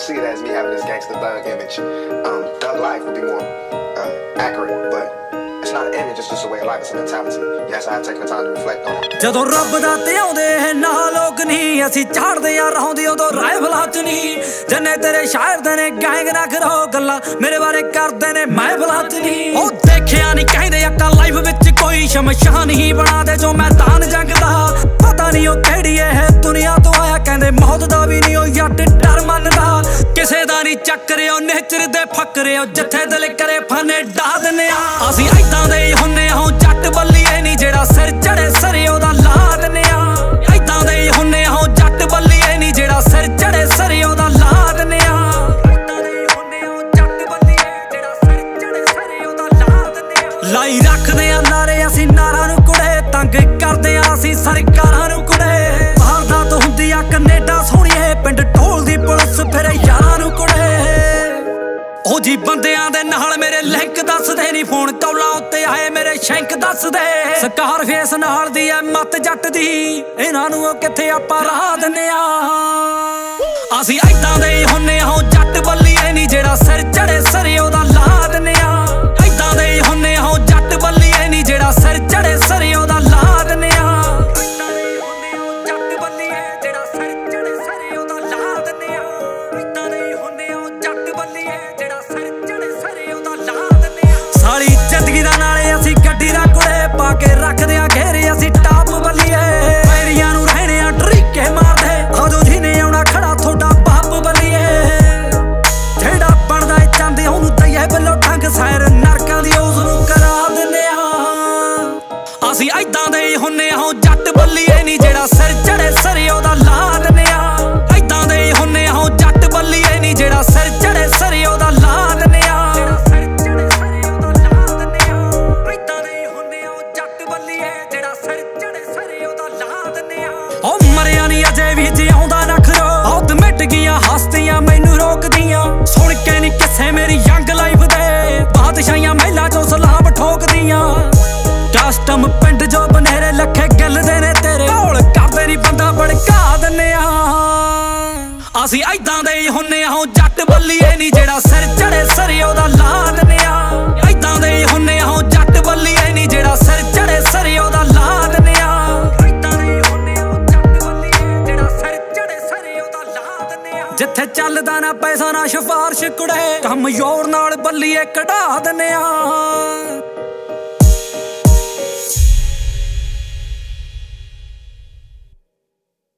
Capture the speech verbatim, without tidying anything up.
see it as me having this gangster thug image. Um, thug life would be more uh, accurate, but it's not an image, it's just a way of life, it's a mentality. Yes, I have taken the time to reflect on it. ਜਦੋਂ ਰੱਬ ਦਾ ਤੇ ਆਉਂਦੇ ਹੈ ਨਾ ਲੋਕ ਨਹੀਂ ਅਸੀਂ ਝਾੜਦੇ ਆ ਰਹਾਉਂਦੇ ਉਦੋਂ ਰਾਈਫਲਾਂ ਚ ਨਹੀਂ ਜੰਨੇ ਤੇਰੇ ਸ਼ਾਇਰ ਦੇ ਨੇ ਗੈਂਗ ਨਾ ਕਰੋ ਗੱਲਾਂ ਮੇਰੇ ਬਾਰੇ ਕਰਦੇ ਨੇ ਮੈਂ ਬਲਾਂ ਚ ਨਹੀਂ ਉਹ ਦੇਖਿਆ ਨਹੀਂ ਕਹਿੰਦੇ ਅੱਕਾ ਲਾਈਫ ਵਿੱਚ ਕੋਈ ਸ਼ਮਸ਼ਾਨ ਹੀ ਬਣਾ ਦੇ ਜੋ ਮੈਦਾਨ ਜੰਗ ਦਾ ਪਤਾ ਨਹੀਂ ਉਹ ਕਿਹੜੀ ਇਹ ਦੁਨੀਆ ਤੋਂ ਆਇਆ ਕਹਿੰਦੇ ਮੌਤ ਦਾ ਵੀ ਨਹੀਂ ਉਹ ਜੱਟ ਡਰ ਮੰਨਦਾ ਕਿਸੇ ਦਾ ਨਹੀਂ ਚੱਕਰਿਓ ਨੇਚਰ ਦੇ ਫੱਕਰਿਓ ਜਿੱਥੇ ਦਿਲ ਕਰੇ ਫਾਨੇ ਡਾ ਦਿੰਨੇ ਆ ਅਸੀਂ ਏਦਾਂ ਦੇ ਹੀ ਹੁੰਨੇ ਹਾਂ ਜੱਟ ਬੱਲੀਏ ਨਹੀਂ ਜਿਹੜਾ ਸਿਰ ਚੜੇ ਸਰੇ ਉਹਦਾ ਲਾ ਦਿੰਨੇ ਆ ਏਦਾਂ ਦੇ ਹੀ ਹੁੰਨੇ ਹਾਂ ਜੱਟ ਬੱਲੀਏ ਨਹੀਂ ਜਿਹੜਾ ਸਿਰ ਚੜੇ ਸਰੇ ਉਹਦਾ ਲਾ ਦਿੰਨੇ ਆ ਏਦਾਂ ਦੇ ਹੀ ਹੁੰਨੇ ਹਾਂ ਜੱਟ ਬੱਲੀਏ ਜਿਹੜਾ ਸਿਰ ਚੜੇ ਸਰੇ ਉਹਦਾ ਲਾ ਦਿੰਨੇ ਆ ਲਾਈ ਰੱਖਦੇ ਆ ਨਾਰੇ ਅਸੀਂ ਨਾਰਾਂ ਨੂੰ ਕੁੜੇ ਤੰਗ ਕਰਦੇ ਆ ਅਸੀਂ ਸਰਕਾਰਾਂ ਨੂੰ ਕੁੜੇ ਵਾਰਦਾਤ ਹੁੰਦੀ ਆ ਕੈਨੇਡਾ ਸੋਹਣੀਏ ਪਿੰਡ ਢੋਲ ਦੀ ਪੁਲਿਸ ਫਿਰ ਯਾਰਾਂ ਨੂੰ ਕੁੜੇ ਉਹ ਜੀ ਬੰਦਿਆਂ ਦੇ ਨਾਲ ਮੇਰੇ ਲਿੰਕ ਦੱਸਦੇ ਨਹੀਂ ਫੋਨ ਕੌਲਾਂ ਉੱਤੇ ਆਏ ਮੇਰੇ ਸ਼ੈਂਕ ਦੱਸਦੇ ਸਕਾਰ ਫੇਸ ਨਾਲ ਦੀ ਐ ਮੱਤ ਜੱਟ ਦੀ ਇਹਨਾਂ ਨੂੰ ਉਹ ਕਿੱਥੇ ਆਪਾਂ ਰਾਹ ਦਿੰਨੇ ਆ ਅਸੀਂ ਏਦਾਂ ਦੇ ਹੀ ਹੁੰਨੇ ਹਾਂ ਜੱਟ ਬੱਲੀਏ ਨਹੀਂ ਜਿਹੜਾ ਸਿਰ ਚੜੇ ਸਰੇ ਉਹਦਾ ਲਾ ਦਿੰਨੇ ਆ ਏਦਾਂ ਦੇ ਹੀ ਹੁੰਨੇ ਹਾਂ ਜੱਟ ਬੱਲੀਏ ਨਹੀਂ ਜਿਹੜਾ ਸਿਰ ਚੜੇ ਸਰੇ ਉਹਦਾ ਲਾ ਦਿੰਨੇ ਆ ਏਦਾਂ ਦੇ ਹੀ ਹੁੰਨੇ ਹਾਂ ਜੱਟ ਬੱਲੀਏ ਜਿਹੜਾ ਸਿਰ ਚੜੇ ਸਰੇ ਉਹਦਾ ਲਾ ਦਿੰਨੇ ਆ ਏਦਾਂ ਦੇ ਹੀ ਹੁੰਨੇ ਹਾਂ ਜੱਟ ਬੱਲੀਏ ਜਿਹੜਾ ਸਿਰ ਚੜੇ ਸਰੇ ਉਹਦਾ ਲਾ ਦਿੰਨੇ ਆ ਸਾਲੀ ਜ਼ਿੰਦਗੀ ਦਾ ਨਾਲੇ ਅਸੀਂ ਗੱਡੀ ਦਾ ਕੁੜੇ ਪਾ ਕੇ ਰੱਖਦੇ ਆ ਘੇਰੇ ਅਸੀਂ ਟਾਪ ਬੱਲੀਏ ਪੈਰੀਆਂ ਨੂੰ ਰਹਿਣੇ ਆ ਟਰੀਕੇ ਮਾਰਦੇ ਆਜੋ ਜਿਹਨੇ ਆਉਣਾ ਖੜਾ ਤੁਹਾਡਾ ਬਾਪ ਬੱਲੀਏ ਜਿਹੜਾ ਬਣਦਾ ਏ ਚਾਹੁੰਦੇ ਉਹਨੂੰ ਤਈਏ ਵੱਲੋਂ ਠੰਗ ਸੈਰ ਨਰਕਾਂ ਦੀ ਉਸ ਨੂੰ ਕਰਾ ਦਿੰਦੇ ਆ ਅਸੀਂ ਏਦਾਂ ਦੇ ਹੀ ਹੁੰਨੇ ਹਾਂ ਜੱਟ ਬੱਲੀਏ ਨਹੀਂ ਜਿਹੜਾ ਸਿਰ ਚੜੇ ਸਰੇ ਉਹਦਾ ਲਾ ਦਿੰਦੇ ਆ ਏਦਾਂ ਦੇ ਹੀ ਹੁੰਨੇ ਹਾਂ ਜੱਟ ਬੱਲੀਏ ਨਹੀਂ ਜਿਹੜਾ ਸਿਰ ਚੜੇ ਸਰੇ ਉਹਦਾ ਲਾ ਦਿੰਦੇ ਆ ਉਹ ਮਰਿਆ ਨੀ ਅਜੇ ਵੀ ਜਿਉਂਦਾ ਨਖਰੋ ਬਹੁਤ ਮਿਟ ਗਈਆਂ ਹਸਤੀਆਂ ਮੈਨੂੰ ਰੋਕਦੀਆਂ ਸੁਣ ਕੇ ਨੀ ਕਿਸੇ ਮੇਰੀ ਯੰਗ ਲਾਈਫ ਦੇ ਬਾਦਸ਼ਾਹੀਆਂ ਮਹਿਲਾਂ ਚੋਂ ਸਲਾਮ ਠੋਕਦੀਆਂ ਕਸਟਮ ਪਿੰਡ ਜੋ ਬਨੇਰੇ ਲੱਖੇ ਗਿੱਲਦੇ ਨੇ ਤੇਰੇ ਢੋਲ ਕਰਦੇ ਨੀ ਬੰਦਾ ਭੜਕਾ ਦਿੰਨੇ ਆ ਅਸੀਂ ਏਦਾਂ ਦੇ ਹੀ ਹੁੰਨੇ ਹਾਂ ਜੱਟ ਬੱਲੀਏ ਨੀ ਜਿਹੜਾ ਸਿਰ ਚੜੇ ਸਰੇ ਉਹਦਾ ਲਾ ਦਿੰਨੇ ਆ ਏਦਾਂ ਦੇ ਹੀ ਹੁੰਨੇ ਹਾਂ ਜੱਟ ਬੱਲੀਏ ਨੀ ਜਿਹੜਾ ਸਿਰ ਚੜੇ ਸਰੇ ਉਹਦਾ ਲਾ ਦਿੰਨੇ ਆ ਜਿੱਥੇ ਚੱਲਦਾ ਨਾ ਪੈਸਾ ਨਾ ਸਿਫਾਰਿਸ਼ ਕੁੜੇ ਕੰਮ ਯੋਰ ਨਾਲ ਬੱਲੀਏ ਕਢਾ ਦਿੰਨੇ ਆ।